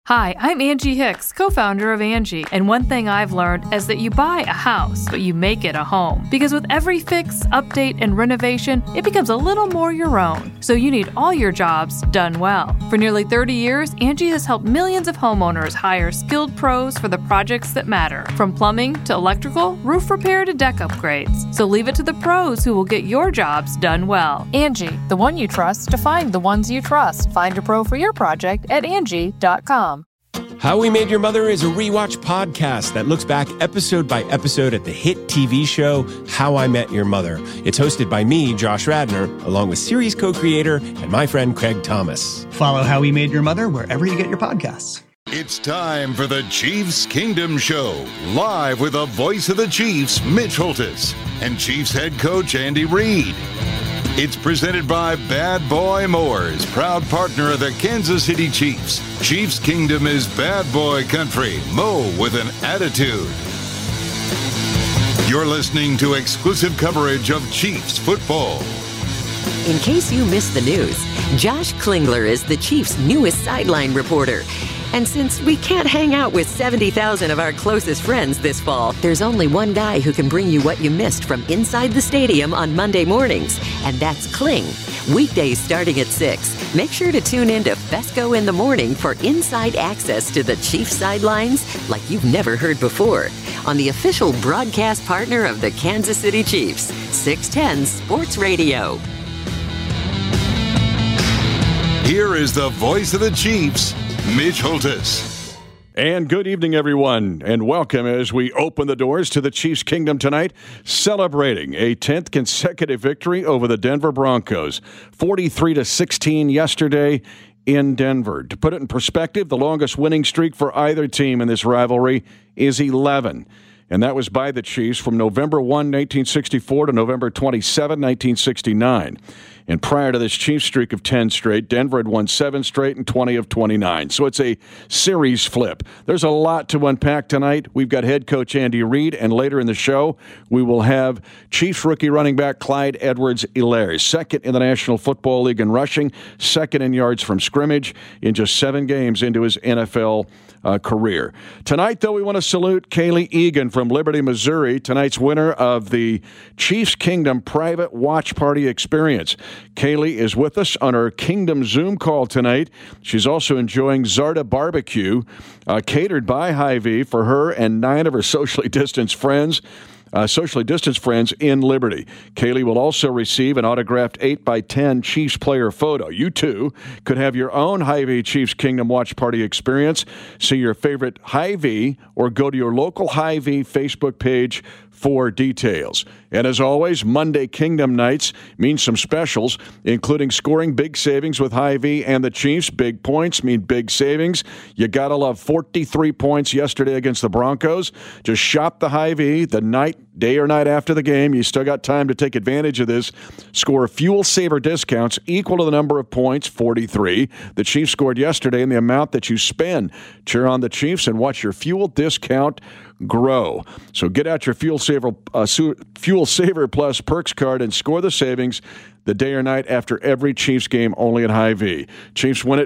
Hi, I'm Angie Hicks, co-founder of Angie, and one thing I've learned is that you buy a house, but you make it a home. Because with every fix, update, and renovation, it becomes a little more your own. So you need all your jobs done well. For nearly 30 years, Angie has helped millions of homeowners hire skilled pros for the projects that matter, from plumbing to electrical, roof repair to deck upgrades. So leave it to the pros who will get your jobs done well. Angie, the one you trust to find the ones you trust. Find a pro for your project at Angie.com. How We Made Your Mother is a rewatch podcast that looks back episode by episode at the hit TV show How I Met Your Mother. It's hosted by me, Josh Radnor, along with series co-creator and my friend Craig Thomas. Follow How We Made Your Mother wherever you get your podcasts. It's time for the Chiefs Kingdom Show, live with the voice of the Chiefs, Mitch Holthus, and Chiefs head coach Andy Reid. It's presented by Bad Boy Mowers, proud partner of the Kansas City Chiefs. Chiefs Kingdom is bad boy country. Mow with an attitude. You're listening to exclusive coverage of Chiefs football. In case you missed the news, Josh Klingler is the Chiefs' newest sideline reporter. And since we can't hang out with 70,000 of our closest friends this fall, there's only one guy who can bring you what you missed from inside the stadium on Monday mornings, and that's Kling. Weekdays starting at 6. Make sure to tune in to Fesco in the Morning for inside access to the Chiefs sidelines like you've never heard before on the official broadcast partner of the Kansas City Chiefs, 610 Sports Radio. Here is the voice of the Chiefs, Mitch Holthus. And good evening, everyone, and welcome as we open the doors to the Chiefs Kingdom tonight, celebrating a 10th consecutive victory over the Denver Broncos, 43-16 yesterday in Denver. To put it in perspective, the longest winning streak for either team in this rivalry is 11. And that was by the Chiefs from November 1, 1964 to November 27, 1969. And prior to this Chiefs streak of 10 straight, Denver had won 7 straight and 20 of 29. So it's a series flip. There's a lot to unpack tonight. We've got head coach Andy Reid, and later in the show, we will have Chiefs rookie running back Clyde Edwards-Helaire, second in the National Football League in rushing, second in yards from scrimmage in just 7 games into his NFL career. Tonight, though, we want to salute Kaylee Egan from Liberty, Missouri, tonight's winner of the Chiefs Kingdom Private Watch Party Experience. Kaylee is with us on our Kingdom Zoom call tonight. She's also enjoying Zarda Barbecue, catered by Hy-Vee for her and 9 of her socially distanced friends in Liberty. Kaylee will also receive an autographed 8x10 Chiefs player photo. You, too, could have your own Hy-Vee Chiefs Kingdom Watch Party experience. See your favorite Hy-Vee or go to your local Hy-Vee Facebook page for details. And as always, Monday Kingdom nights mean some specials, including scoring big savings with Hy-Vee and the Chiefs. Big points mean big savings. You got to love 43 points yesterday against the Broncos. Just shop the Hy-Vee the day or night after the game. You still got time to take advantage of this. Score fuel saver discounts equal to the number of points, 43. The Chiefs scored yesterday and the amount that you spend. Cheer on the Chiefs and watch your fuel discount grow. So get out your Fuel Saver Plus Perks card and score the savings the day or night after every Chiefs game only at Hy-Vee. Chiefs win it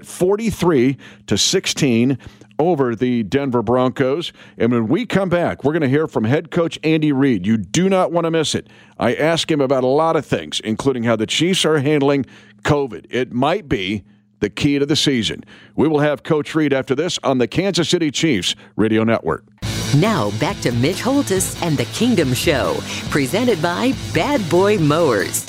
43-16 over the Denver Broncos. And when we come back, we're going to hear from head coach Andy Reid. You do not want to miss it. I ask him about a lot of things, including how the Chiefs are handling COVID. It might be the key to the season. We will have Coach Reid after this on the Kansas City Chiefs Radio Network. Now back to Mitch Holthus and the Kingdom Show, presented by Bad Boy Mowers.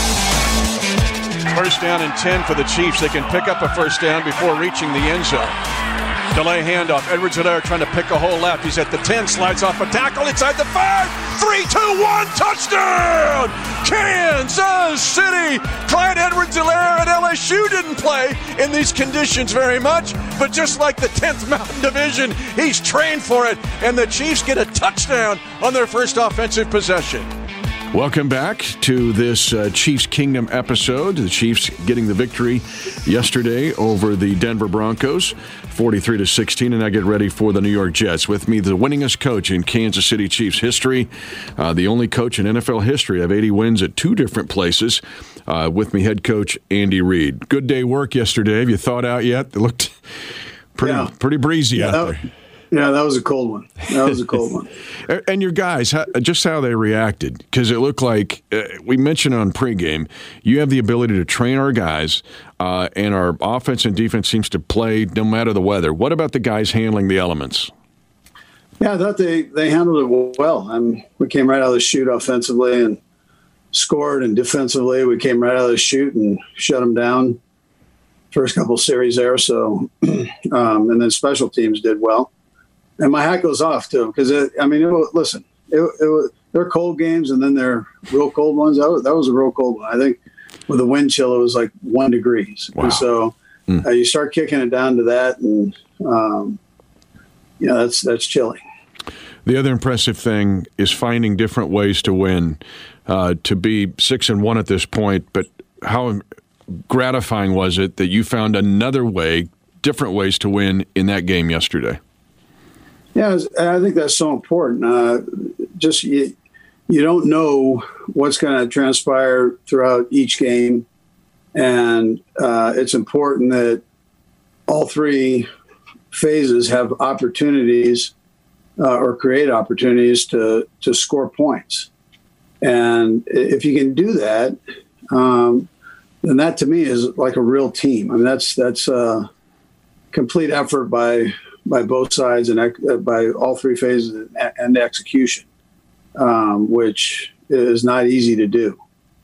First down and 10 for the Chiefs. They can pick up a first down before reaching the end zone. Delay handoff. Edwards-Helaire trying to pick a hole left. He's at the 10, slides off a tackle inside the 5. 3-2-1, touchdown! Kansas City! Clyde Edwards-Helaire at LSU didn't play in these conditions very much, but just like the 10th Mountain Division, he's trained for it, and the Chiefs get a touchdown on their first offensive possession. Welcome back to this Chiefs Kingdom episode. The Chiefs getting the victory yesterday over the Denver Broncos, 43-16, and I get ready for the New York Jets. With me, the winningest coach in Kansas City Chiefs history, the only coach in NFL history to have 80 wins at 2 different places. With me, head coach Andy Reid. Good day work yesterday. Have you thought out yet? It looked Pretty breezy out there. Yeah, that was a cold one. And your guys, just how they reacted, because it looked like, we mentioned on pregame, you have the ability to train our guys, and our offense and defense seems to play no matter the weather. What about the guys handling the elements? Yeah, I thought they handled it well. We came right out of the chute offensively and scored, and defensively we came right out of the chute and shut them down first couple series there. So, and then special teams did well. And my hat goes off, too, because, they're cold games, and then they're real cold ones. That was a real cold one. I think with the wind chill, it was like 1 degree. Wow. And so you start kicking it down to that, and, that's chilling. The other impressive thing is finding different ways to win, to be 6-1 at this point. But how gratifying was it that you found another way, different ways to win in that game yesterday? Yeah, I think that's so important. You don't know what's going to transpire throughout each game, and it's important that all three phases have opportunities or create opportunities to score points. And if you can do that, then that to me is like a real team. I mean, that's a complete effort by both sides and by all three phases and execution, which is not easy to do.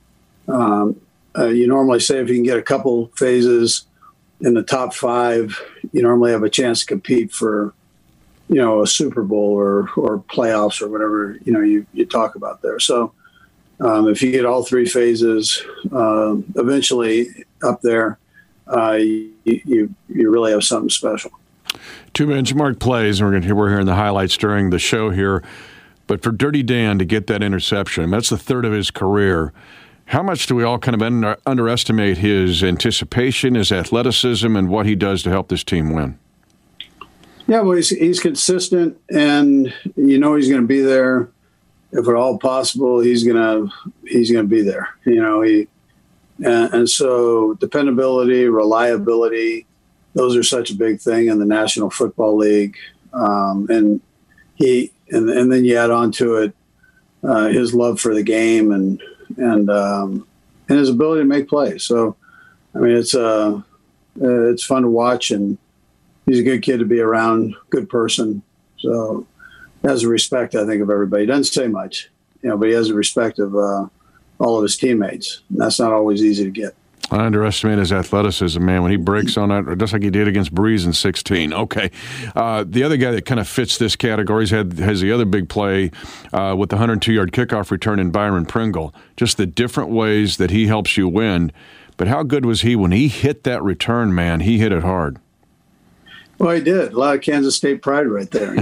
You normally say if you can get a couple phases in the top 5, you normally have a chance to compete for, a Super Bowl or playoffs or whatever, you talk about there. So if you get all 3 phases eventually up there, you really have something special. 2 benchmark plays, and we're hearing the highlights during the show here. But for Dirty Dan to get that interception, that's the 3rd of his career. How much do we all kind of underestimate his anticipation, his athleticism, and what he does to help this team win? Yeah, well, he's consistent, and he's going to be there. If at all possible, he's going to be there. And so dependability, reliability, those are such a big thing in the National Football League. And then you add on to it his love for the game and his ability to make plays. So, I mean, it's fun to watch, and he's a good kid to be around, good person. So he has a respect, I think, of everybody. He doesn't say much, but he has a respect of all of his teammates. And that's not always easy to get. I underestimate his athleticism, man. When he breaks on it, just like he did against Breeze in 16. Okay. The other guy that kind of fits this category has the other big play with the 102-yard kickoff return in Byron Pringle. Just the different ways that he helps you win. But how good was he when he hit that return, man? He hit it hard. Well, he did. A lot of Kansas State pride right there.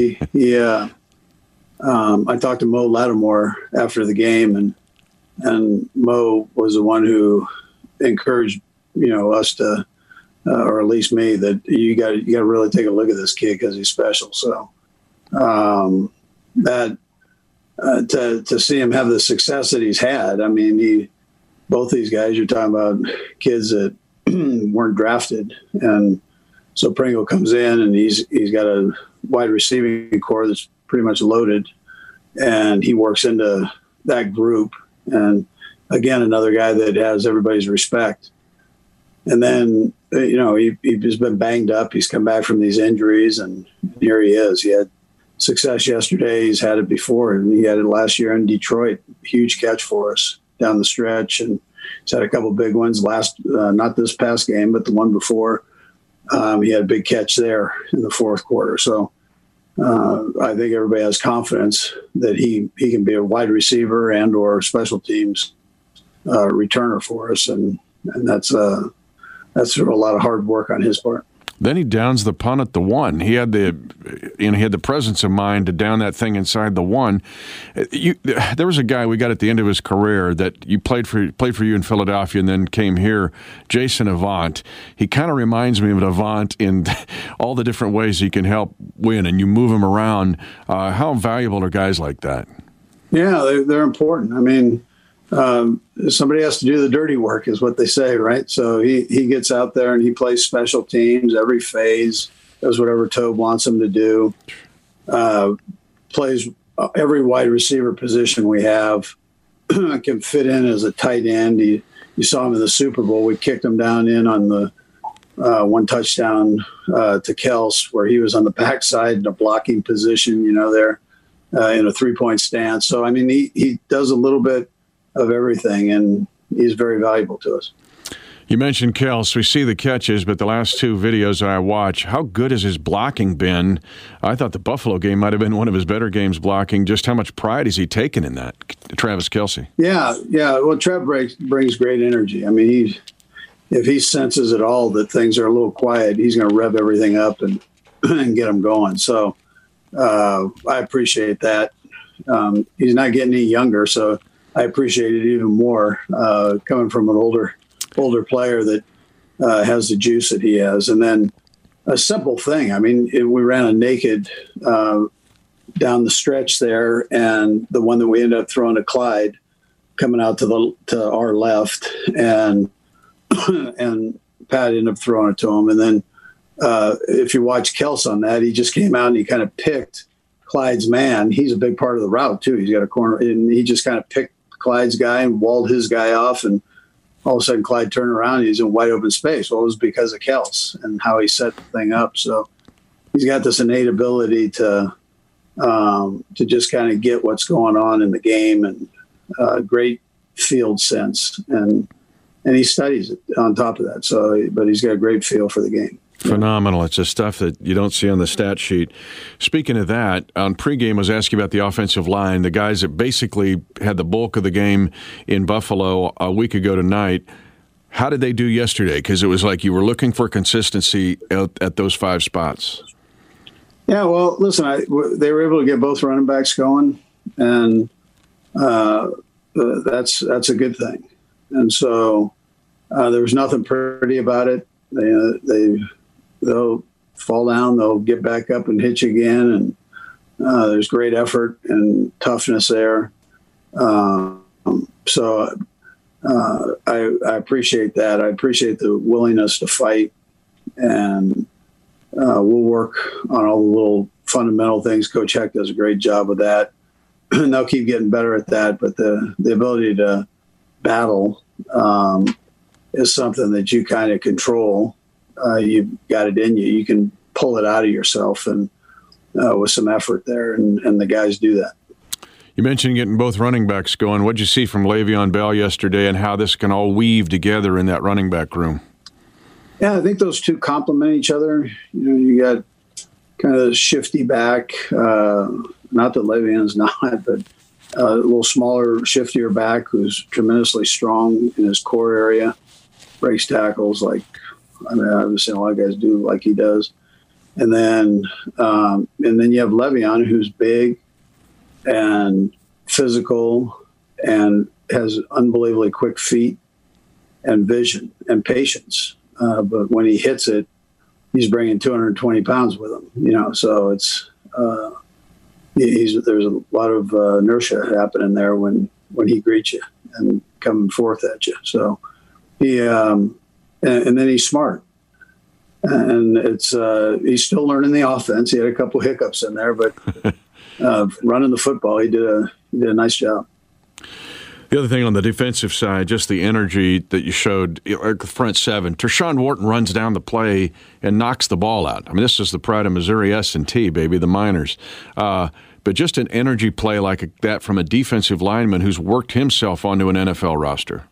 I talked to Mo Lattimore after the game, and Mo was the one who encouraged us to, or at least me, that you got to really take a look at this kid because he's special. So that to see him have the success that he's had, I mean, both these guys, you're talking about kids that weren't drafted, and so Pringle comes in and he's got a wide receiving core that's pretty much loaded, and he works into that group. And again, another guy that has everybody's respect. And then, he's been banged up. He's come back from these injuries, and here he is. He had success yesterday. He's had it before, and he had it last year in Detroit. Huge catch for us down the stretch. And he's had a couple big ones not this past game, but the one before. He had a big catch there in the 4th quarter. So I think everybody has confidence that he can be a wide receiver and or special teams returner for us, and that's through a lot of hard work on his part. Then he downs the punt at the 1. He had the presence of mind to down that thing inside the 1. There was a guy we got at the end of his career that you played for you in Philadelphia and then came here, Jason Avant. He kind of reminds me of Avant in all the different ways he can help win, and you move him around. How valuable are guys like that? Yeah, they're important. I mean, somebody has to do the dirty work is what they say, right? So he gets out there and he plays special teams every phase. does whatever Tobe wants him to do. Plays every wide receiver position we have. Can fit in as a tight end. You saw him in the Super Bowl. We kicked him down in on the one touchdown to Kels, where he was on the backside in a blocking position, there in a 3-point stance. So, I mean, he does a little bit of everything, and he's very valuable to us. You mentioned Kels. We see the catches, but the last 2 videos I watch, how good has his blocking been? I thought the Buffalo game might have been one of his better games blocking. Just how much pride has he taken in that, Travis Kelce? Yeah. Well, Trev brings great energy. I mean, if he senses at all that things are a little quiet, he's going to rev everything up and get them going. So I appreciate that. He's not getting any younger, so I appreciate it even more coming from an older player that has the juice that he has. And then a simple thing. I mean, we ran a naked down the stretch there, and the one that we ended up throwing to Clyde coming out to our left, and Pat ended up throwing it to him. And then if you watch Kels on that, he just came out and he kind of picked Clyde's man. He's a big part of the route too. He's got a corner, and he just kind of picked Clyde's guy and walled his guy off, and all of a sudden Clyde turned around and he's in wide open space. Well, it was because of Kels and how he set the thing up. So he's got this innate ability to just kind of get what's going on in the game, and great field sense, and he studies it on top of that. So, but he's got a great feel for the game. Phenomenal. It's the stuff that you don't see on the stat sheet. Speaking of that, on pregame, I was asking about the offensive line, the guys that basically had the bulk of the game in Buffalo a week ago tonight. How did they do yesterday? Because it was like you were looking for consistency at those 5 spots. Yeah, well, listen, they were able to get both running backs going, and that's a good thing. And so there was nothing pretty about it. They'll fall down, they'll get back up and hit you again, and there's great effort and toughness there. So I appreciate that. I appreciate the willingness to fight, and we'll work on all the little fundamental things. Coach Heck does a great job with that, and they'll keep getting better at that. But the ability to battle is something that you kind of control. You've got it in you. You can pull it out of yourself, and with some effort there, and the guys do that. You mentioned getting both running backs going. What did you see from Le'Veon Bell yesterday, and how this can all weave together in that running back room? Yeah, I think those two complement each other. You got kind of a shifty back, not that Le'Veon's not, but a little smaller, shiftier back who's tremendously strong in his core area, breaks tackles like, I've seen a lot of guys do like he does. And then you have Le'Veon, who's big and physical and has unbelievably quick feet and vision and patience. But when he hits it, he's bringing 220 pounds with him, so it's there's a lot of inertia happening there when he greets you and coming forth at you. So he and then he's smart, and it's he's still learning the offense. He had a couple hiccups in there, but running the football, he did a nice job. The other thing on the defensive side, just the energy that you showed, the front 7. Tershawn Wharton runs down the play and knocks the ball out. I mean, this is the pride of Missouri S&T, baby, the Miners. But just an energy play like that from a defensive lineman who's worked himself onto an NFL roster.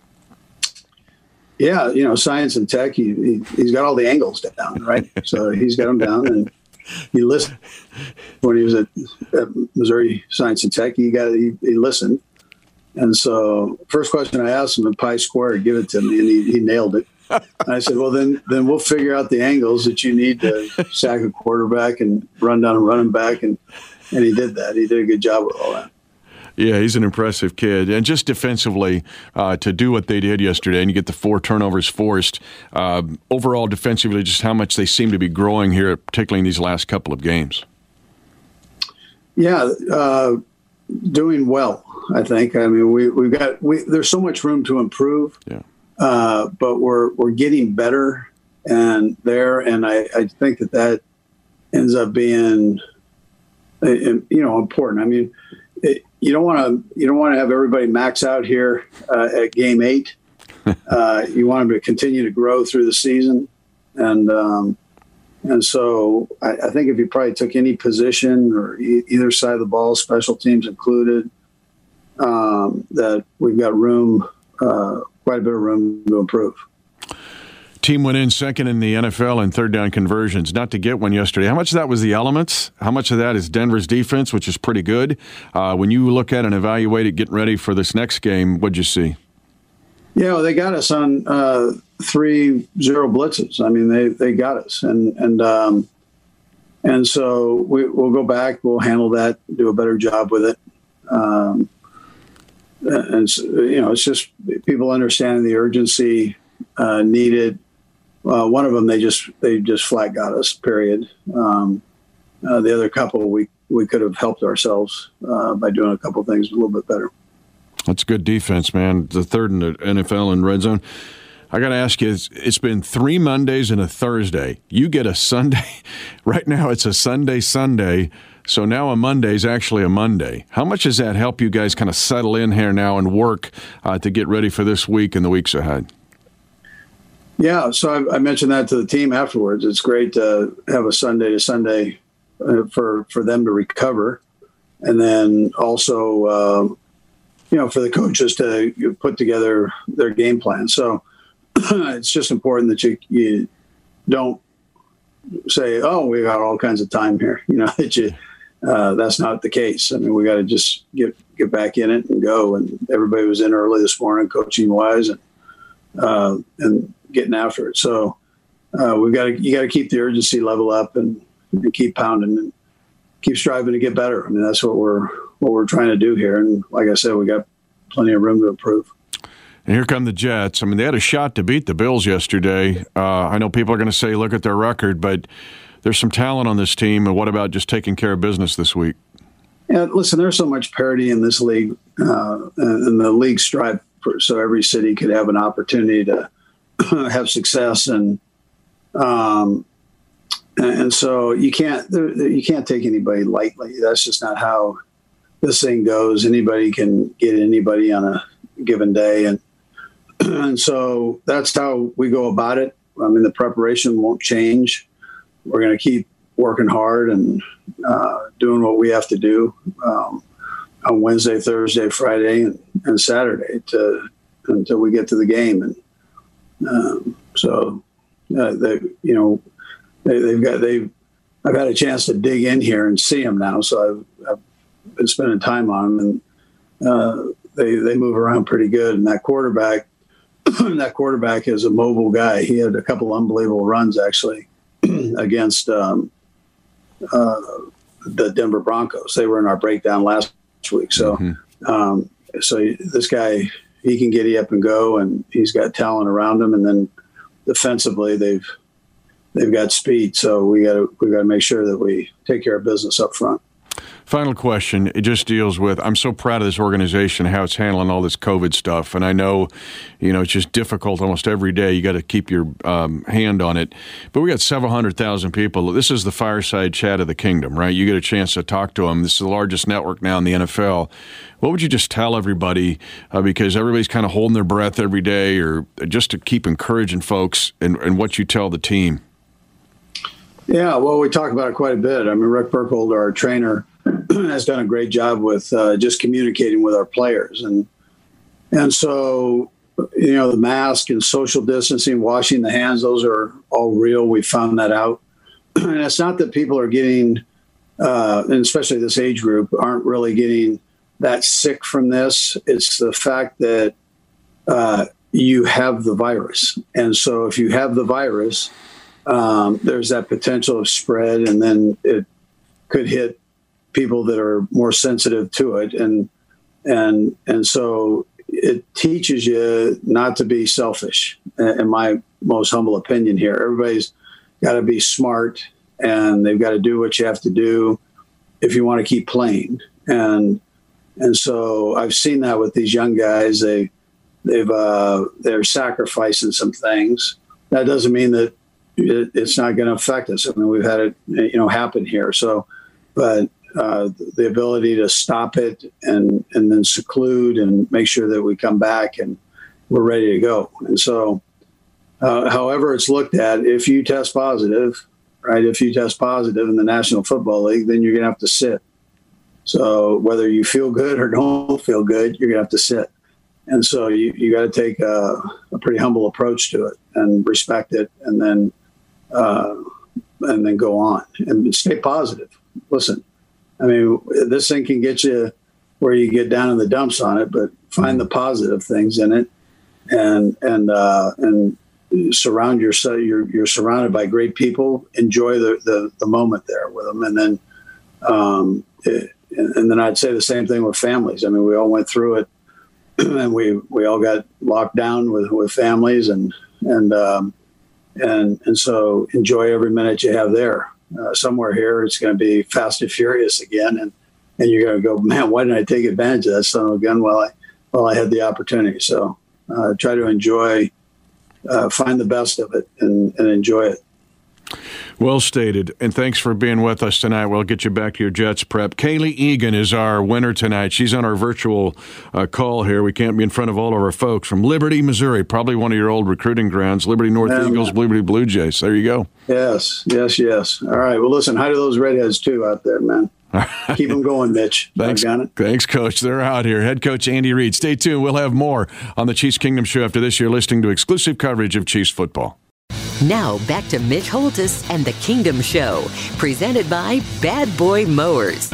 Yeah, science and tech, he's got all the angles down, right? So he's got them down, and he listened. When he was at Missouri Science and Tech, he listened. And so first question I asked him in Pi Squared, give it to me, and he nailed it. And I said, well, then we'll figure out the angles that you need to sack a quarterback and run down a running back, and he did that. He did a good job with all that. Yeah, he's an impressive kid. And just defensively, to do what they did yesterday and you get the 4 turnovers forced, overall defensively, just how much they seem to be growing here, particularly in these last couple of games. Yeah, doing well, I think. I mean, there's so much room to improve. Yeah. But we're getting better and I think that ends up being, important. I mean, you don't want to have everybody max out here at game 8. You want them to continue to grow through the season, and so I think if you probably took any position or either side of the ball, special teams included, that we've got room, quite a bit of room to improve. Team went in second in the NFL in third down conversions. Not to get one yesterday. How much of that was the elements? How much of that is Denver's defense, which is pretty good? When you look at and evaluate it, getting ready for this next game, what'd you see? Yeah, they got us on 3-0 blitzes. I mean, they got us, and so we'll go back. We'll handle that, do a better job with it. And it's just people understanding the urgency needed. One of them, they just flat got us. Period. The other couple, we could have helped ourselves by doing a couple things a little bit better. That's good defense, man. The third in the NFL in red zone. I got to ask you, it's been 3 Mondays and a Thursday. You get a Sunday. Right now it's a Sunday. So now a Monday is actually a Monday. How much does that help you guys kind of settle in here now and work to get ready for this week and the weeks ahead? Yeah, so I mentioned that to the team afterwards. It's great to have a Sunday to Sunday for them to recover. And then also, for the coaches to put together their game plan. So it's just important that you don't say, oh, we got all kinds of time here. That's not the case. I mean, we got to just get back in it and go. And everybody was in early this morning, coaching wise, and getting after it. So you got to keep the urgency level up and keep pounding and keep striving to get better. I mean, that's what we're trying to do here. And like I said, we got plenty of room to improve. And here come the Jets. I mean, they had a shot to beat the Bills yesterday. I know people are going to say, look at their record, but there's some talent on this team. And what about just taking care of business this week? Yeah, listen, there's so much parity in this league, and the league strive so every city could have an opportunity to have success, and so you can't take anybody lightly. That's just not how this thing goes. Anybody can get anybody on a given day, and so that's how we go about it. I mean, the preparation won't change. We're going to keep working hard and doing what we have to do on Wednesday, Thursday, Friday, and Saturday until we get to the game. And I've had a chance to dig in here and see them now, so I've been spending time on them, and they move around pretty good. And that quarterback is a mobile guy. He had a couple unbelievable runs actually against the Denver Broncos. They were in our breakdown last week. So, so this guy, he can get you up and go, and he's got talent around him. And then defensively, they've got speed. So we got to make sure that we take care of business up front. Final question. It just deals with, I'm so proud of this organization, how it's handling all this COVID stuff. And I know, it's just difficult almost every day. You got to keep your hand on it. But we got several 100,000 people. This is the fireside chat of the kingdom, right? You get a chance to talk to them. This is the largest network now in the NFL. What would you just tell everybody? Because everybody's kind of holding their breath every day, or just to keep encouraging folks and what you tell the team. Yeah, well, we talk about it quite a bit. I mean, Rick Burkholder, our trainer, has done a great job with just communicating with our players. And so, the mask and social distancing, washing the hands, those are all real. We found that out. And it's not that people are getting, and especially this age group, aren't really getting that sick from this. It's the fact that you have the virus. And so if you have the virus, there's that potential of spread, and then it could hit people that are more sensitive to it. And so it teaches you not to be selfish, in my most humble opinion here. Everybody's got to be smart, and they've got to do what you have to do if you want to keep playing. And so I've seen that with these young guys. They're sacrificing some things. That doesn't mean that it's not going to affect us. I mean, we've had it, happen here. So, but the ability to stop it and then seclude and make sure that we come back and we're ready to go. And so, however it's looked at, if you test positive, right, if you test positive in the National Football League, then you're going to have to sit. So whether you feel good or don't feel good, you're going to have to sit. And so you got to take a pretty humble approach to it and respect it, and then go on and stay positive. Listen, I mean, this thing can get you where you get down in the dumps on it, but find the positive things in it, and surround yourself. You're surrounded by great people. Enjoy the moment there with them, and then I'd say the same thing with families. I mean, we all went through it. And we all got locked down with families, and so enjoy every minute you have there. Somewhere here, it's going to be fast and furious again, and you're going to go, man, why didn't I take advantage of that son of a gun while I had the opportunity? So try to enjoy, find the best of it, and enjoy it. Well stated, and thanks for being with us tonight. We'll get you back to your Jets prep. Kaylee Egan is our winner tonight. She's on our virtual call here. We can't be in front of all of our folks from Liberty, Missouri, probably one of your old recruiting grounds, Liberty North Eagles, Liberty Blue Jays. There you go. Yes. All right, well, listen, hi to those redheads, too, out there, man. Keep them going, Mitch. Thanks, Coach. They're out here. Head coach Andy Reid. Stay tuned. We'll have more on the Chiefs Kingdom Show after this. You're listening to exclusive coverage of Chiefs football. Now, back to Mitch Holthus and the Kingdom Show, presented by Bad Boy Mowers.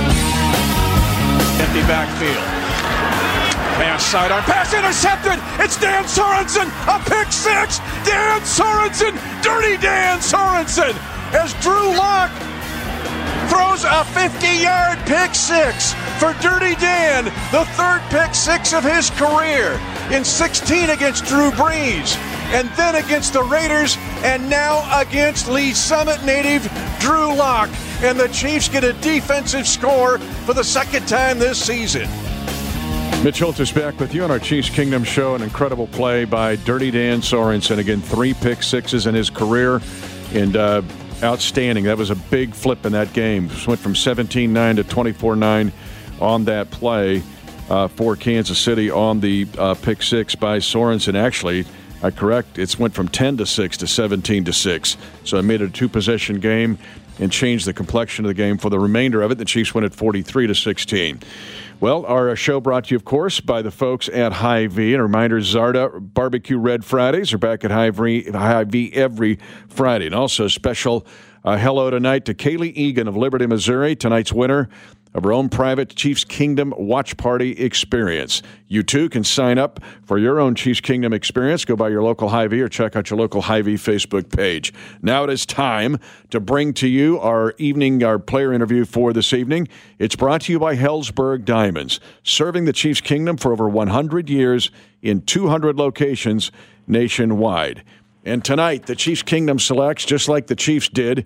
Empty backfield. Pass sidearm. Pass intercepted. It's Dan Sorensen. A pick six. Dan Sorensen. Dirty Dan Sorensen. As Drew Lock throws a 50-yard pick six for Dirty Dan, the third pick six of his career, in 16 against Drew Brees, and then against the Raiders, and now against Lee Summit native Drew Lock. And the Chiefs get a defensive score for the second time this season. Mitch Holthus back with you on our Chiefs Kingdom Show. An incredible play by Dirty Dan Sorensen. Again, 3 pick sixes in his career, and outstanding. That was a big flip in that game. Just went from 17-9 to 24-9 on that play for Kansas City on the pick six by Sorensen. Actually, correct, it's went from 10-6 to 17-6. So it made it a 2-possession game and changed the complexion of the game for the remainder of it. The Chiefs win at 43-16. Well, our show brought to you, of course, by the folks at Hy-Vee. And a reminder, Zarda Barbecue Red Fridays are back at Hy-Vee every Friday. And also special hello tonight to Kaylee Egan of Liberty, Missouri, tonight's winner of our own private Chiefs Kingdom watch party experience. You too can sign up for your own Chiefs Kingdom experience. Go by your local Hy-Vee or check out your local Hy-Vee Facebook page. Now it is time to bring to you our player interview for this evening. It's brought to you by Hellsberg Diamonds, serving the Chiefs Kingdom for over 100 years in 200 locations nationwide. And tonight, the Chiefs Kingdom selects, just like the Chiefs did,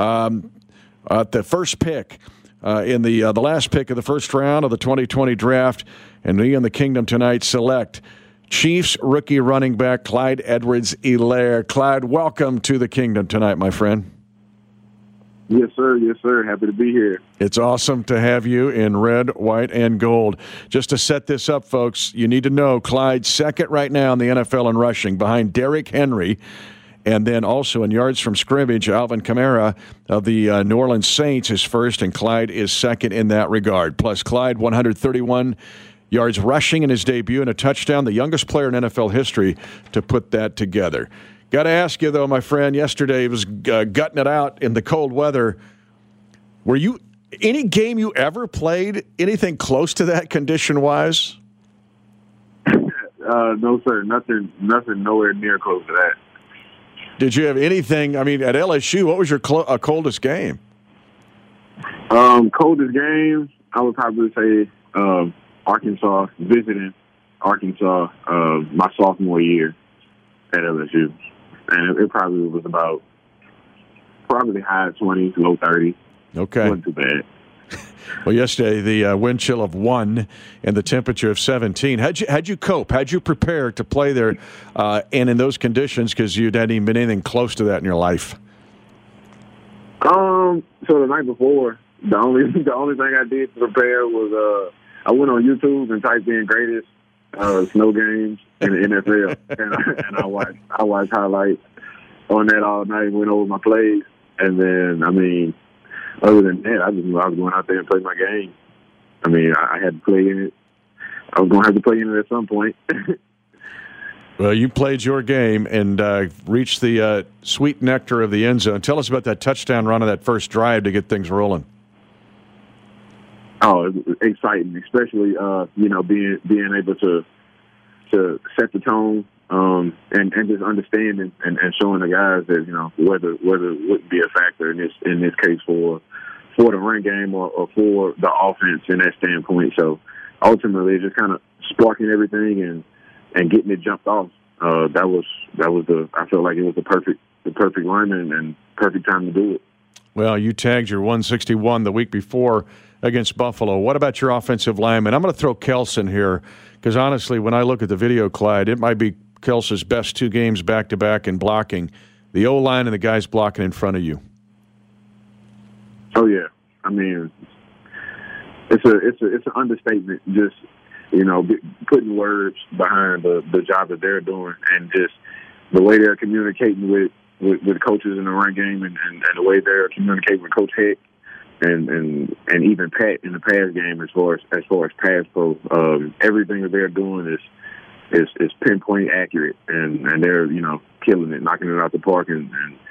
at the first pick. In the last pick of the first round of the 2020 draft, and we in the Kingdom tonight select Chiefs rookie running back Clyde Edwards-Helaire. Clyde, welcome to the Kingdom tonight, my friend. Yes, sir. Yes, sir. Happy to be here. It's awesome to have you in red, white, and gold. Just to set this up, folks, you need to know Clyde's second right now in the NFL in rushing, behind Derrick Henry. And then also in yards from scrimmage, Alvin Kamara of the New Orleans Saints is first, and Clyde is second in that regard. Plus, Clyde, 131 yards rushing in his debut and a touchdown, the youngest player in NFL history to put that together. Got to ask you, though, my friend, yesterday was gutting it out in the cold weather. Were you any game you ever played anything close to that condition-wise? No, sir. Nothing nowhere near close to that. Did you have anything, I mean, at LSU, what was your coldest game? Coldest game, I would probably say Arkansas, visiting Arkansas my sophomore year at LSU. And it probably was about high 20s, low 30s. Okay. Wasn't too bad. Well, yesterday the wind chill of 1 and the temperature of 17. How'd you cope? How'd you prepare to play there and in those conditions? Because you hadn't even been anything close to that in your life. So the night before, the only thing I did to prepare was I went on YouTube and typed in greatest snow games in the NFL, and I watched highlights on that all night. Went over my plays, and then other than that, I was going out there and play my game. I had to play in it. I was going to have to play in it at some point. Well, you played your game and reached the sweet nectar of the end zone. Tell us about that touchdown run of that first drive to get things rolling. Oh, it was exciting, especially being able to set the tone and just understanding and showing the guys that whether it wouldn't be a factor in this case for the run game or for the offense in that standpoint. So ultimately, just kind of sparking everything and getting it jumped off. That was I felt like it was the perfect run and perfect time to do it. Well, you tagged your 161 the week before against Buffalo. What about your offensive lineman? I'm going to throw Kels in here because honestly, when I look at the video, Clyde, it might be Kels's best 2 games back-to-back in blocking. The O-line and the guys blocking in front of you. Oh yeah, it's an understatement. Just putting words behind the job that they're doing, and just the way they're communicating with coaches in the run game, and the way they're communicating with Coach Heck, and even Pat in the pass game as far as pass pro. Everything that they're doing is pinpoint accurate, and they're killing it, knocking it out the park, and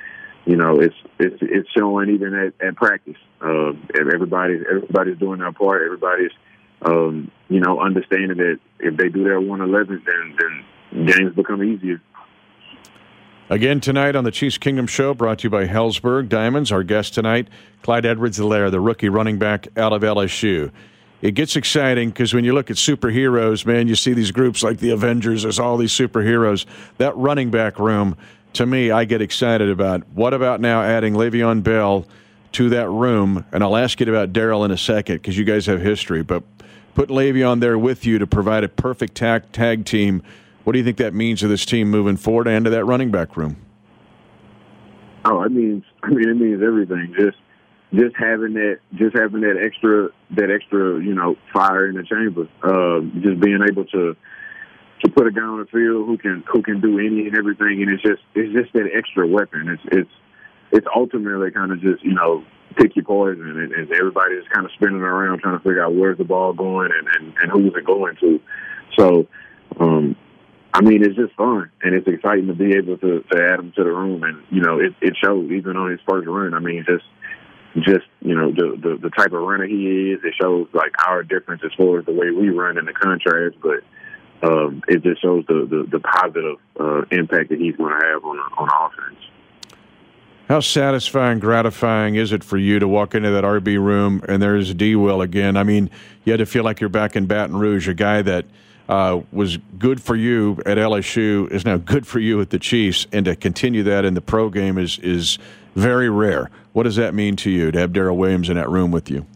it's showing even at practice. Everybody's doing their part. Everybody's understanding that if they do their 111, then games become easier. Again tonight on the Chiefs Kingdom Show, brought to you by Hellsberg Diamonds. Our guest tonight, Clyde Edwards-Helaire, the rookie running back out of LSU. It gets exciting because when you look at superheroes, man, you see these groups like the Avengers. There's all these superheroes. That running back room, to me, I get excited about. What about now adding Le'Veon Bell to that room? And I'll ask you about Darrell in a second because you guys have history. But put Le'Veon there with you to provide a perfect tag team. What do you think that means to this team moving forward and to that running back room? Oh, it means everything. Just having that extra fire in the chamber. Just being able to put a guy on the field who can do any and everything, and it's just that extra weapon. It's ultimately kind of just pick your poison, and everybody's kind of spinning around trying to figure out where's the ball going and who's it going to. So. It's just fun, and it's exciting to be able to add him to the room, and it shows even on his first run. Just the type of runner he is. It shows like our difference as far as the way we run and the contrast, but it just shows the positive impact that he's going to have on offense. How satisfying, gratifying is it for you to walk into that RB room and there's D. Will again? You had to feel like you're back in Baton Rouge, a guy that was good for you at LSU is now good for you at the Chiefs, and to continue that in the pro game is very rare. What does that mean to you to have Darrell Williams in that room with you?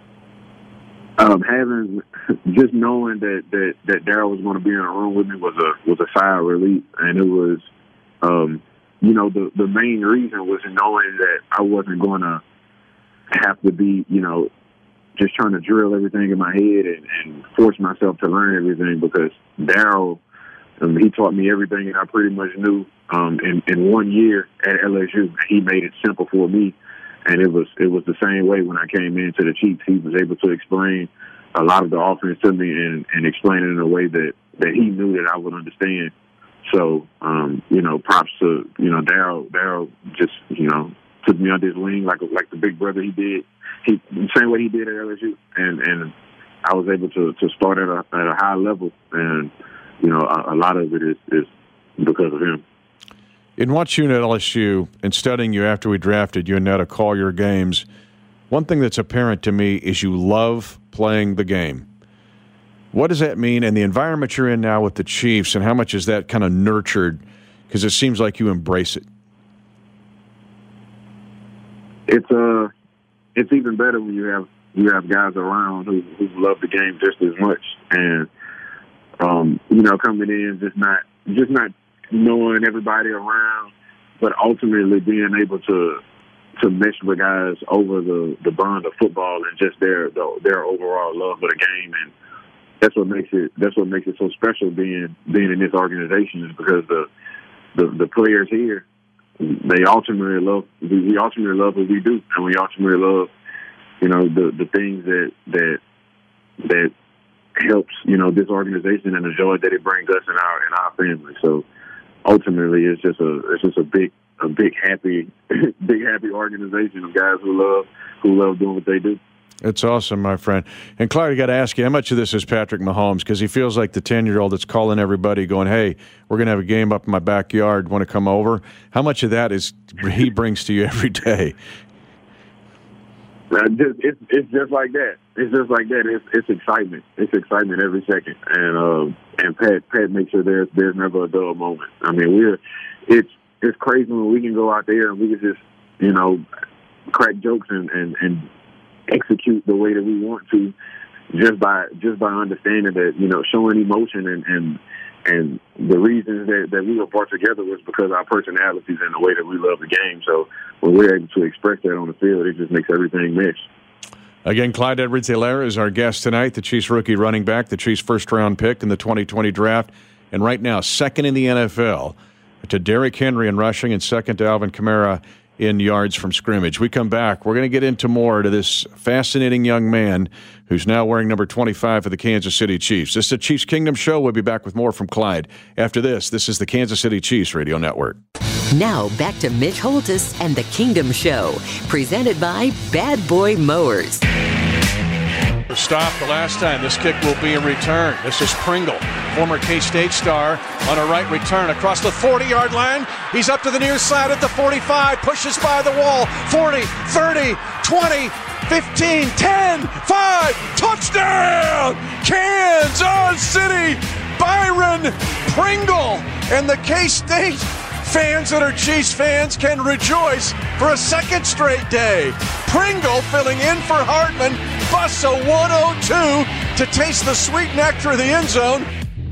Just knowing that Darrell was going to be in a room with me was a sigh of relief, and it was the main reason was knowing that I wasn't going to have to be just trying to drill everything in my head and force myself to learn everything, because Darrell, he taught me everything that I pretty much knew in 1 year at LSU. He made it simple for me, and it was the same way when I came into the Chiefs. He was able to explain a lot of the offense to me and explain it in a way that he knew that I would understand. So, props to, Darrell just, took me under his wing like the big brother he did. The same way he did at LSU, and I was able to start at a high level, and a lot of it is because of him. In watching you at LSU and studying you after we drafted you and now to call your games, one thing that's apparent to me is you love playing the game. What does that mean, and the environment you're in now with the Chiefs, and how much is that kind of nurtured? Because it seems like you embrace it. It's even better when you have guys around who love the game just as much. And coming in just not knowing everybody around, but ultimately being able to mesh with guys over the bond of football and just their overall love of the game. And that's what makes it so special being in this organization, is because the players here, we ultimately love what we do, and we ultimately love the things that helps this organization and the joy that it brings us in our family. So ultimately, it's just a big happy organization of guys who love doing what they do. It's awesome, my friend. And Clyde, I got to ask you, how much of this is Patrick Mahomes? Because he feels like the 10-year-old that's calling everybody, going, "Hey, we're going to have a game up in my backyard. Want to come over?" How much of that is he brings to you every day? It's just like that. It's just like that. It's excitement. It's excitement every second. And Pat makes sure there's never a dull moment. I mean, it's crazy when we can go out there and we can just crack jokes and execute the way that we want to, just by understanding that showing emotion and the reasons that we were brought together was because our personalities and the way that we love the game. So when we're able to express that on the field, it just makes everything mesh. Again, Clyde Edwards-Helaire is our guest tonight, the Chiefs rookie running back, the Chiefs first-round pick in the 2020 draft, and right now second in the NFL to Derrick Henry in rushing and second to Alvin Kamara in yards from scrimmage. We come back. We're going to get into more to this fascinating young man who's now wearing number 25 for the Kansas City Chiefs. This is the Chiefs Kingdom Show. We'll be back with more from Clyde. After this, this is the Kansas City Chiefs Radio Network. Now back to Mitch Holthus and the Kingdom Show, presented by Bad Boy Mowers. Stopped the last time. This kick will be a return. This is Pringle, former K-State star, on a right return across the 40-yard line. He's up to the near side at the 45, pushes by the wall. 40, 30, 20, 15, 10, 5, touchdown! Kansas City! Byron Pringle, and the K-State fans that are Chiefs fans can rejoice for a second straight day. Pringle filling in for Hartman, busts a 102 to taste the sweet nectar of the end zone.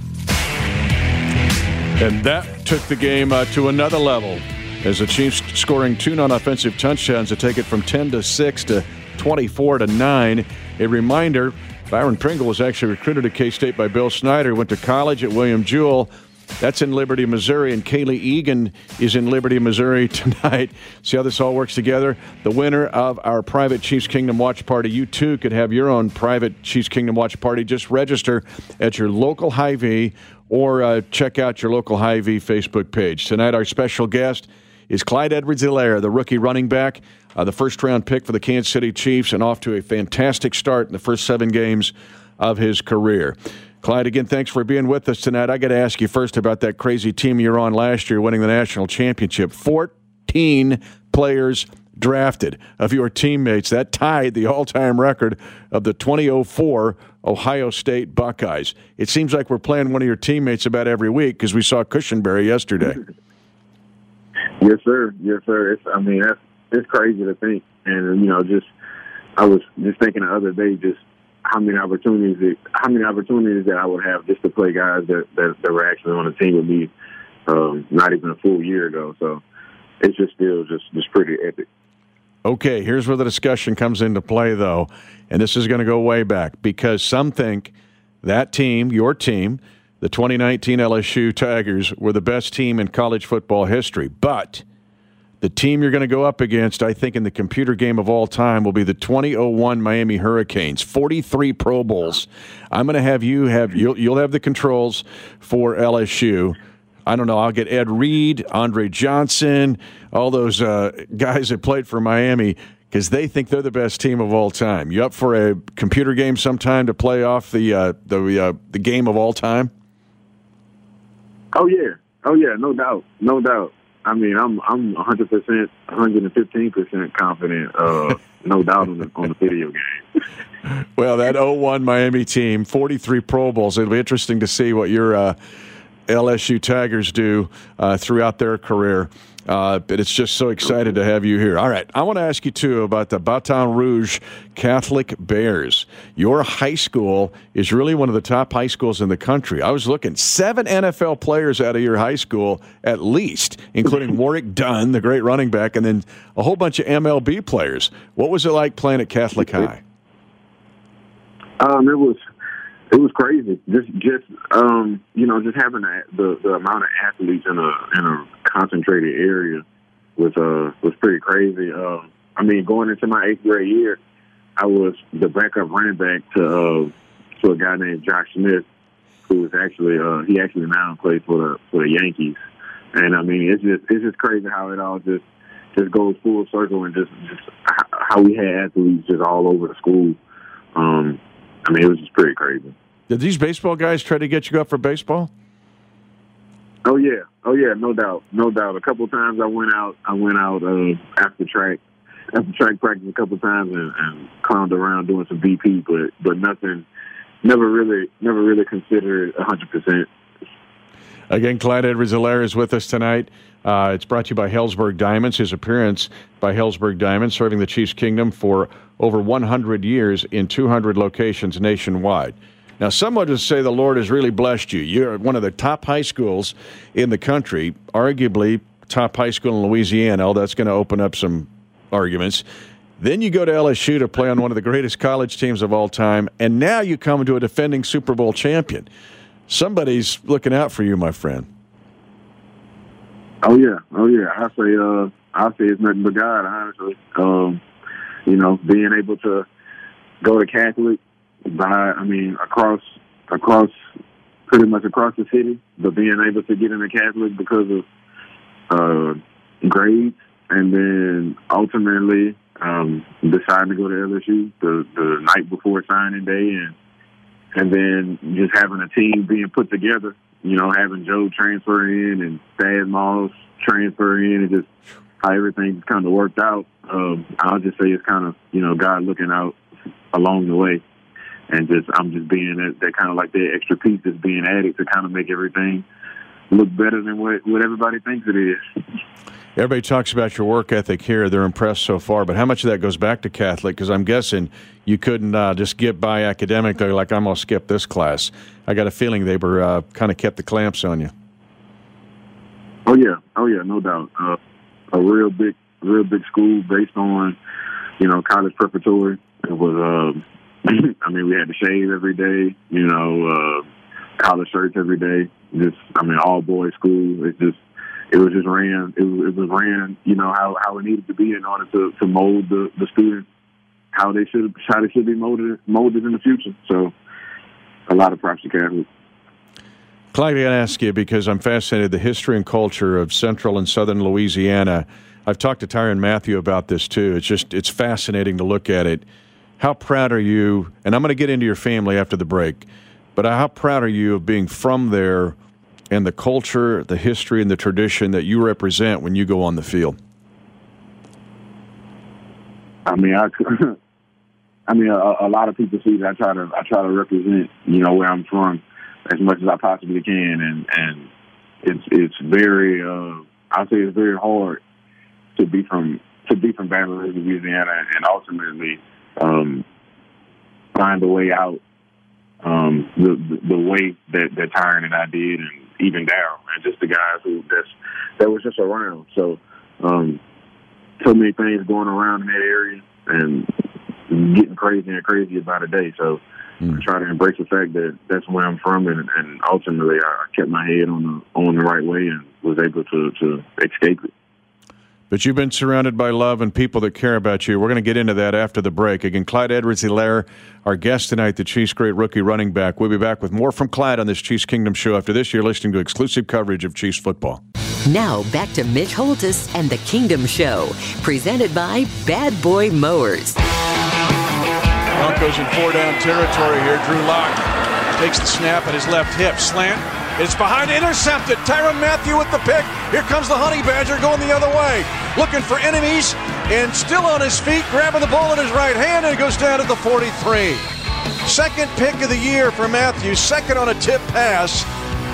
And that took the game to another level, as the Chiefs scoring 2 non-offensive touchdowns to take it from 10-6 to 24-9. A reminder, Byron Pringle was actually recruited to K-State by Bill Snyder, went to college at William Jewell. That's in Liberty, Missouri, and Kaylee Egan is in Liberty, Missouri tonight. See how this all works together? The winner of our private Chiefs Kingdom Watch Party, you too could have your own private Chiefs Kingdom Watch Party. Just register at your local Hy-Vee or check out your local Hy-Vee Facebook page. Tonight, our special guest is Clyde Edwards-Helaire, the rookie running back, the first-round pick for the Kansas City Chiefs, and off to a fantastic start in the first 7 games of his career. Clyde, again, thanks for being with us tonight. I got to ask you first about that crazy team you were on last year, winning the national championship. 14 players drafted of your teammates. That tied the all-time record of the 2004 Ohio State Buckeyes. It seems like we're playing one of your teammates about every week because we saw Cushenberry yesterday. Yes, sir. Yes, sir. It's crazy to think. And, I was just thinking the other day, just how many opportunities that I would have just to play guys that were actually on the team with me not even a full year ago. So it's just still just pretty epic. Okay, here's where the discussion comes into play, though, and this is going to go way back because some think that team, your team, the 2019 LSU Tigers, were the best team in college football history. But the team you're going to go up against, I think, in the computer game of all time will be the 2001 Miami Hurricanes. 43 Pro Bowls. I'm going to have you'll have the controls for LSU. I don't know. I'll get Ed Reed, Andre Johnson, all those guys that played for Miami because they think they're the best team of all time. You up for a computer game sometime to play off the game of all time? Oh yeah, no doubt. I mean, I'm 100%, 115% confident, no doubt on the video game. Well, that 01 Miami team, 43 Pro Bowls. It'll be interesting to see what your LSU Tigers do throughout their career. But it's just so excited to have you here. All right, I want to ask you, too, about the Baton Rouge Catholic Bears. Your high school is really one of the top high schools in the country. I was looking, 7 NFL players out of your high school, at least, including Warrick Dunn, the great running back, and then a whole bunch of MLB players. What was it like playing at Catholic High? It was crazy. Just having the amount of athletes in a concentrated area was pretty crazy. Going into my 8th grade year, I was the backup running back to a guy named Josh Smith, who was actually now plays for the Yankees. And it's just crazy how it all just goes full circle, and just how we had athletes just all over the school. It was just pretty crazy. Did these baseball guys try to get you up for baseball? Oh yeah, no doubt. A couple of times I went out after track practice a couple of times and clowned around doing some BP, but nothing, never really considered 100%. Again, Clyde Edwards-Helaire is with us tonight. It's brought to you by Helzberg Diamonds. His appearance by Helzberg Diamonds, serving the Chiefs Kingdom for over 100 years in 200 locations nationwide. Now, some would just say the Lord has really blessed you. You're at one of the top high schools in the country, arguably top high school in Louisiana. Oh, that's going to open up some arguments. Then you go to LSU to play on one of the greatest college teams of all time, and now you come to a defending Super Bowl champion. Somebody's looking out for you, my friend. Oh yeah. I say it's nothing but God, honestly. Being able to go to Catholic, pretty much across the city, but being able to get into Catholic because of grades, and then ultimately deciding to go to LSU the night before signing day, and then just having a team being put together. Having Joe transfer in and Thad Moss transfer in, and just how everything just kind of worked out. I'll just say it's kind of God looking out along the way. And I'm just being that kind of like that extra piece that's being added to kind of make everything look better than what everybody thinks it is. Everybody talks about your work ethic here. They're impressed so far. But how much of that goes back to Catholic? Because I'm guessing you couldn't just get by academically like, I'm going to skip this class. I got a feeling they were kind of kept the clamps on you. Oh, yeah, no doubt. A real big school based on, college preparatory. It was we had to shave every day, college shirts every day. All boys school. It was ran, how it needed to be in order to mold the students how they should be molded in the future. So a lot of props to Catholic. Clyde, I got to ask you, because I'm fascinated, the history and culture of central and southern Louisiana. I've talked to Tyrann Mathieu about this too. It's fascinating to look at it. How proud are you, and I'm going to get into your family after the break, but how proud are you of being from there and the culture, the history, and the tradition that you represent when you go on the field? A lot of people see that I try to represent, where I'm from as much as I possibly can, and it's very, I'll say it's very hard to be from Baton Rouge, Louisiana, and ultimately find a way out the way that Tyrann and I did, and even Darryl, and just the guys that was just around. So so many things going around in that area, and getting crazy and crazy about a day. So I try to embrace the fact that that's where I'm from, and ultimately I kept my head on the right way and was able to escape it. But you've been surrounded by love and people that care about you. We're going to get into that after the break. Again, Clyde Edwards-Helaire, our guest tonight, the Chiefs' great rookie running back. We'll be back with more from Clyde on this Chiefs Kingdom show. After this, you're listening to exclusive coverage of Chiefs football. Now, back to Mitch Holthus and the Kingdom Show, presented by Bad Boy Mowers. Broncos in 4-down territory here. Drew Lock takes the snap at his left hip. Slant. It's behind, intercepted. Tyrann Mathieu with the pick. Here comes the Honey Badger going the other way. Looking for enemies, and still on his feet, grabbing the ball in his right hand, and it goes down at the 43. Second pick of the year for Mathieu. Second on a tip pass.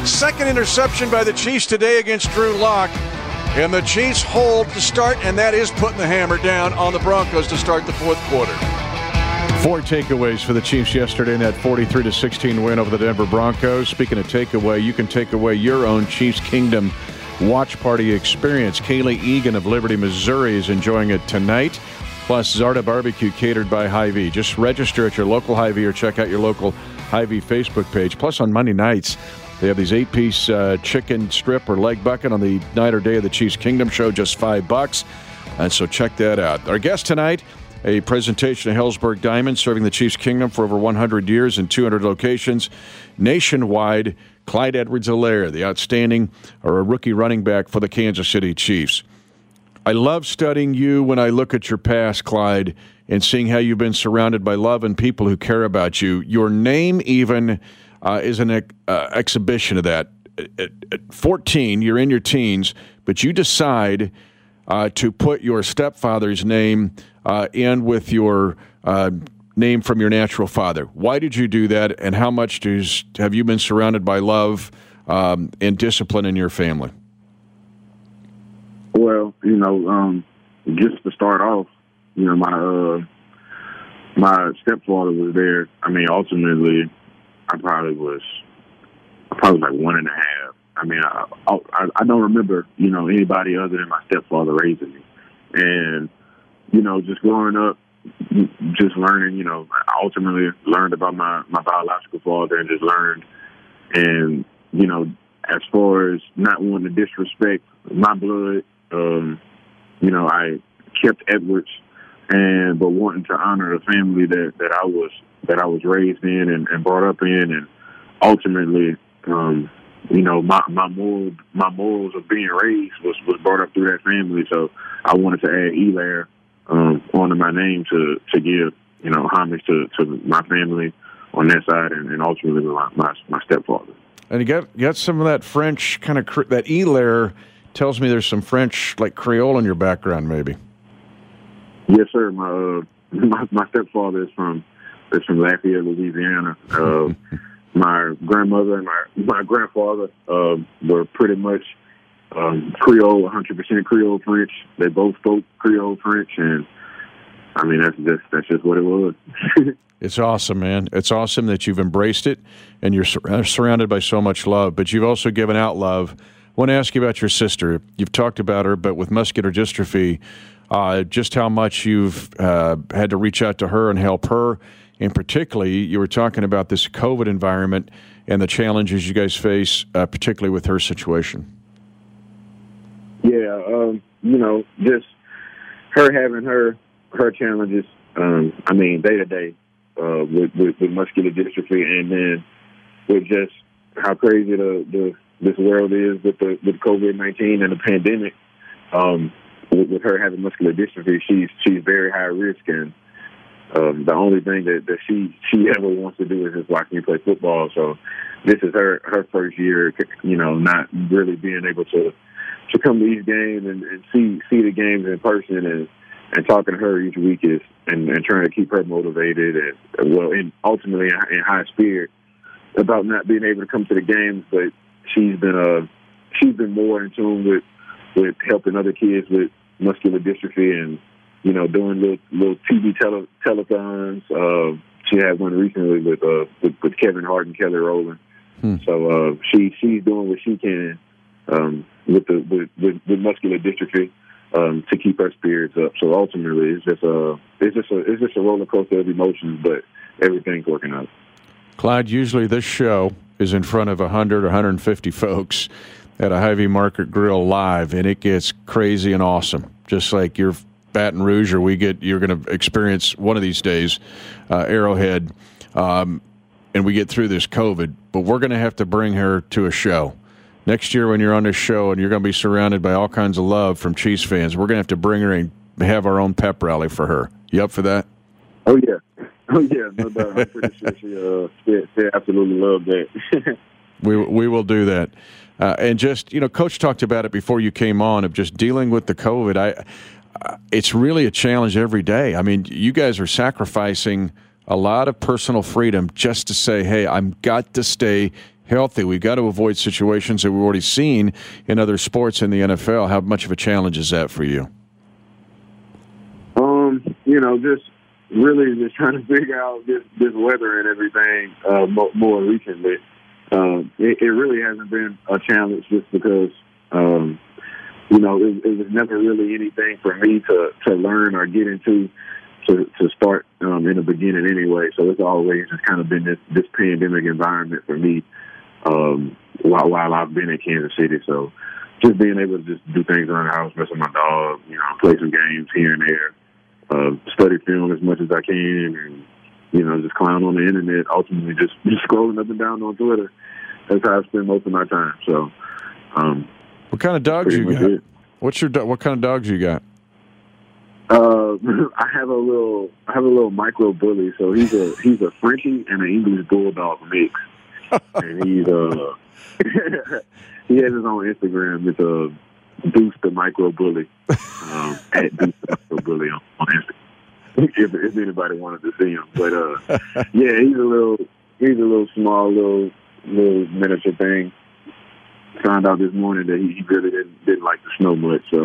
Second interception by the Chiefs today against Drew Lock. And the Chiefs hold to start, and that is putting the hammer down on the Broncos to start the fourth quarter. 4 takeaways for the Chiefs yesterday in that 43-16 win over the Denver Broncos. Speaking of takeaway, you can take away your own Chiefs Kingdom watch party experience. Kaylee Egan of Liberty, Missouri is enjoying it tonight. Plus Zarda Barbecue catered by Hy-Vee. Just register at your local Hy-Vee or check out your local Hy-Vee Facebook page. Plus on Monday nights, they have these 8-piece chicken strip or leg bucket on the night or day of the Chiefs Kingdom show, just $5. And so check that out. Our guest tonight, a presentation of Hellsberg Diamond, serving the Chiefs Kingdom for over 100 years in 200 locations nationwide. Clyde Edwards-Helaire, the outstanding or a rookie running back for the Kansas City Chiefs. I love studying you when I look at your past, Clyde, and seeing how you've been surrounded by love and people who care about you. Your name even is an exhibition of that. At 14, you're in your teens, but you decide to put your stepfather's name in with your name from your natural father. Why did you do that, and how much have you been surrounded by love and discipline in your family? Well, just to start off, my stepfather was there. I mean, ultimately, I probably was like 1.5. I mean, I don't remember, anybody other than my stepfather raising me. And, just growing up, just learning, I ultimately learned about my biological father and just learned. And, as far as not wanting to disrespect my blood, I kept Edwards, but wanting to honor the family that I was raised in and brought up in, and ultimately, my morals of being raised was brought up through that family. So I wanted to add Helaire onto my name to give homage to my family on that side, and ultimately my stepfather. And you got some of that French kind of that Helaire tells me there's some French like Creole in your background, maybe. Yes, sir. My stepfather is from Lafayette, Louisiana. My grandmother and my grandfather were pretty much Creole, 100% Creole French. They both spoke Creole French, and I mean that's just what it was. It's awesome, man. It's awesome that you've embraced it and you're surrounded by so much love, but you've also given out love. I want to ask you about your sister. You've talked about her, but with muscular dystrophy, just how much you've had to reach out to her and help her. And particularly, you were talking about this COVID environment and the challenges you guys face, particularly with her situation. Yeah, just her having her challenges, day to day with muscular dystrophy, and then with just how crazy this world is with COVID-19 and the pandemic. With her having muscular dystrophy, she's very high risk, and the only thing that she ever wants to do is just watch me play football. So this is her first year, not really being able to come to each game and see the games in person, and talking to her each week and trying to keep her motivated and ultimately in high spirit about not being able to come to the games. But she's been more in tune with helping other kids with muscular dystrophy and doing little TV telethons. She had one recently with Kevin Hart and Kelly Rowland. So she's doing what she can with muscular dystrophy to keep her spirits up. So ultimately, it's just a roller coaster of emotions, but everything's working out. Clyde, usually this show is in front of 100 or 150 folks at a Hy-Vee Market Grill live, and it gets crazy and awesome, just like your Baton Rouge, or you're going to experience one of these days, Arrowhead, and we get through this COVID. But we're going to have to bring her to a show. Next year when you're on this show and you're going to be surrounded by all kinds of love from Chiefs fans, we're going to have to bring her and have our own pep rally for her. You up for that? Oh, yeah. No doubt. I'm pretty sure she absolutely loved that. We will do that. And just, Coach talked about it before you came on, of just dealing with the COVID. It's really a challenge every day. I mean, you guys are sacrificing a lot of personal freedom just to say, hey, I've got to stay healthy. We've got to avoid situations that we've already seen in other sports in the NFL. How much of a challenge is that for you? Just really just trying to figure out this weather and everything more recently. It really hasn't been a challenge just because, it was never really anything for me to learn or get into to start in the beginning anyway. So it's always just kind of been this pandemic environment for me while I've been in Kansas City. So just being able to just do things around the house, mess with my dog, play some games here and there, study film as much as I can, and just clown on the internet. Ultimately, just scrolling up and down on Twitter. That's how I spend most of my time. So, what kind of dogs you got? What kind of dogs you got? I have a little micro bully. So he's a Frenchie and an English bulldog mix, and he has his own Instagram. It's Deuce the Micro Bully, at Deuce the Micro Bully on Instagram. If anybody wanted to see him, but yeah, he's a little small, little miniature thing. Found out this morning that he really didn't like the snow much. So,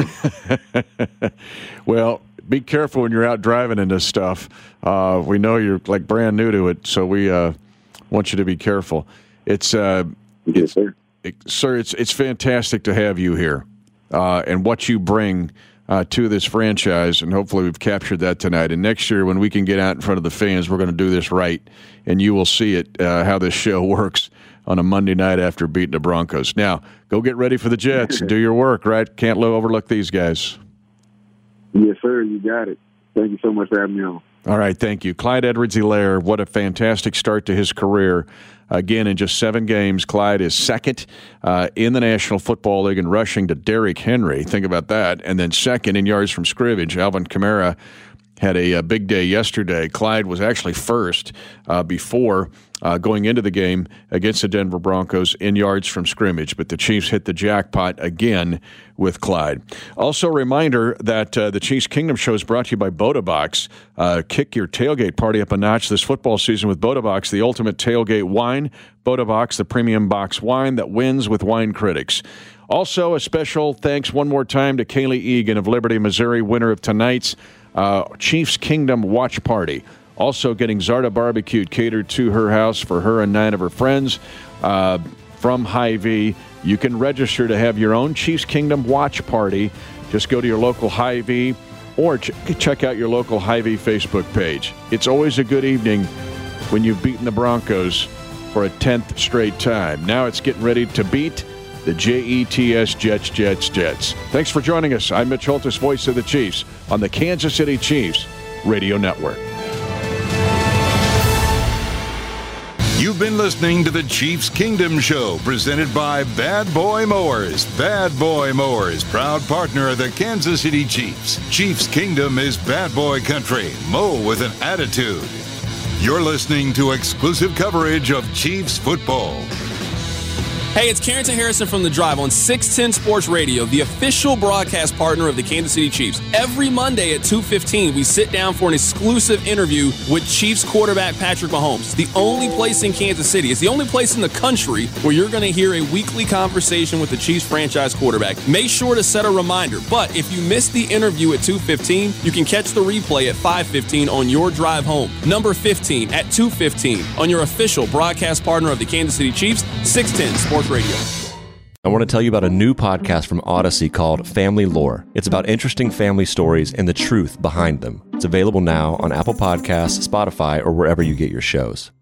well, be careful when you're out driving in this stuff. We know you're like brand new to it, so we want you to be careful. Yes, sir. Sir, it's fantastic to have you here. And what you bring to this franchise, and hopefully we've captured that tonight. And next year when we can get out in front of the fans, we're going to do this right, and you will see it, how this show works on a Monday night after beating the Broncos. Now, go get ready for the Jets and do your work, right? Can't overlook these guys. Yes, sir, you got it. Thank you so much for having me on. All right, thank you. Clyde Edwards-Helaire, what a fantastic start to his career. Again, in just 7 games, Clyde is second in the National Football League in rushing to Derrick Henry. Think about that. And then second in yards from scrimmage. Alvin Kamara had a big day yesterday. Clyde was actually first before going into the game against the Denver Broncos in yards from scrimmage. But the Chiefs hit the jackpot again with Clyde. Also, a reminder that the Chiefs Kingdom Show is brought to you by BodaBox. Kick your tailgate party up a notch this football season with BodaBox, the ultimate tailgate wine. BodaBox, the premium box wine that wins with wine critics. Also, a special thanks one more time to Kaylee Egan of Liberty, Missouri, winner of tonight's Chiefs Kingdom Watch Party. Also getting Zarda Barbecue catered to her house for her and 9 of her friends from Hy-Vee. You can register to have your own Chiefs Kingdom Watch Party. Just go to your local Hy-Vee or check out your local Hy-Vee Facebook page. It's always a good evening when you've beaten the Broncos for a 10th straight time. Now it's getting ready to beat the Jets, Jets. Thanks for joining us. I'm Mitch Holthus, voice of the Chiefs, on the Kansas City Chiefs Radio Network. You've been listening to the Chiefs Kingdom Show, presented by Bad Boy Mowers. Bad Boy Mowers, proud partner of the Kansas City Chiefs. Chiefs Kingdom is bad boy country. Mow with an attitude. You're listening to exclusive coverage of Chiefs football. Hey, it's Carrington Harrison from The Drive on 610 Sports Radio, the official broadcast partner of the Kansas City Chiefs. Every Monday at 2:15, we sit down for an exclusive interview with Chiefs quarterback Patrick Mahomes. The only place in Kansas City, it's the only place in the country where you're going to hear a weekly conversation with the Chiefs franchise quarterback. Make sure to set a reminder, but if you missed the interview at 2:15, you can catch the replay at 5:15 on your drive home. Number 15 at 2:15 on your official broadcast partner of the Kansas City Chiefs, 610 Sports Radio. I want to tell you about a new podcast from Odyssey called Family Lore. It's about interesting family stories and the truth behind them. It's available now on Apple Podcasts, Spotify, or wherever you get your shows.